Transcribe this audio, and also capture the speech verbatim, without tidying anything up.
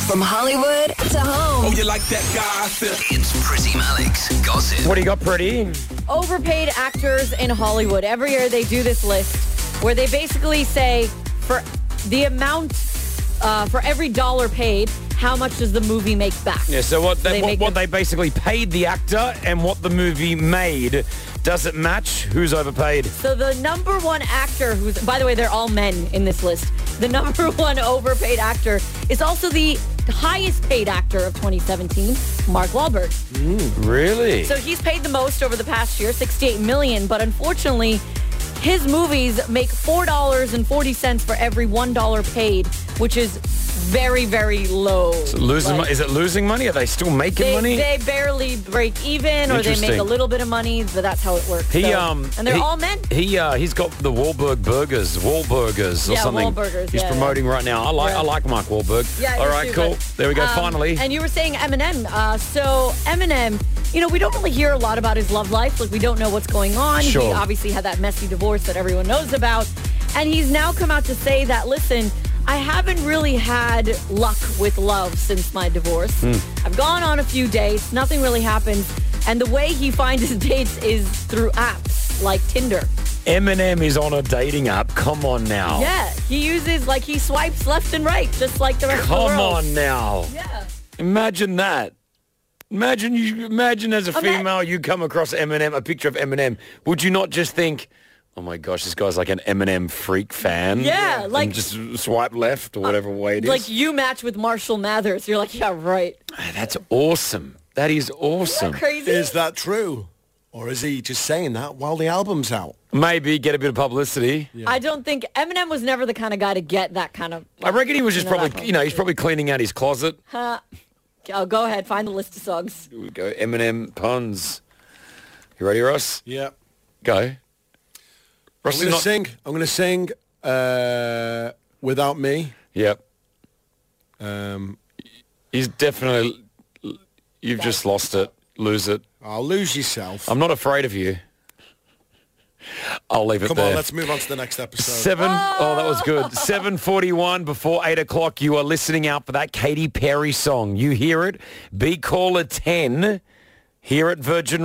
From Hollywood to home. Oh, you like that gossip? It's Pretty Malik's Gossip. What do you got, Pretty? Overpaid actors in Hollywood. Every year they do this list where they basically say for the amount, uh, for every dollar paid, how much does the movie make back? Yeah, so what they, they what, make what it- they basically paid the actor and what the movie made, does it match? Who's overpaid? So the number one actor, who's, by the way, they're all men in this list. The number one overpaid actor is also the highest paid actor of twenty seventeen, Mark Wahlberg. Really? So he's paid the most over the past year, sixty-eight million dollars, but unfortunately, his movies make four dollars and forty cents for every one dollar paid, which is very, very low. So losing Like, mo- is it losing money? Are they still making they, money? they barely break even, or they make Interesting. a little bit of money, but that's how it works. He So- um and they're he, all men. He uh he's got the Wahlberg burgers, Wahlburgers or Yeah, something. Wahlburgers, He's yeah, promoting right now. I like Yeah. I like Mark Wahlberg. Yeah, All me right, too, cool. but, There we go. um, Finally. And you were saying Eminem. Uh, so Eminem, you know, we don't really hear a lot about his love life. Like, we don't know what's going on. He Sure. obviously had that messy divorce that everyone knows about. And he's now come out to say that, listen, I haven't really had luck with love since my divorce. Hmm. I've gone on a few dates. Nothing really happens. And the way he finds his dates is through apps like Tinder. Eminem is on a dating app. Come on now. Yeah, he uses, like, he swipes left and right, just like the rest of the Come world. on now. Yeah. Imagine that. Imagine you. Imagine as a Ima- female, you come across Eminem, a picture of Eminem. Would you not just think, "Oh my gosh, this guy's like an Eminem freak fan"? Yeah, and like- just swipe left or whatever way it is. Like, you match with Marshall Mathers. You're like, yeah, right. That's awesome. That is awesome. Crazy. Is that true? Or is he just saying that while the album's out? Maybe get a bit of publicity. I don't think Eminem was never the kind of guy to get that kind of. I reckon he was just you know, that probably, you know, he's probably cleaning out his closet. Uh, oh, go ahead, find the list of songs. Here we go. Eminem puns. You ready, Ross? Yeah. Go. Ross I'm is going to not. sing. I'm going to sing uh, Without Me. Yep. Um, He's definitely. You've just lost it. Lose it. I'll lose yourself. I'm not afraid of you. I'll leave it Come there. on, let's move on to the next episode. Seven. Oh, that was good. seven forty-one before eight o'clock. You are listening out for that Katy Perry song. You hear it. Be caller ten here at Virgin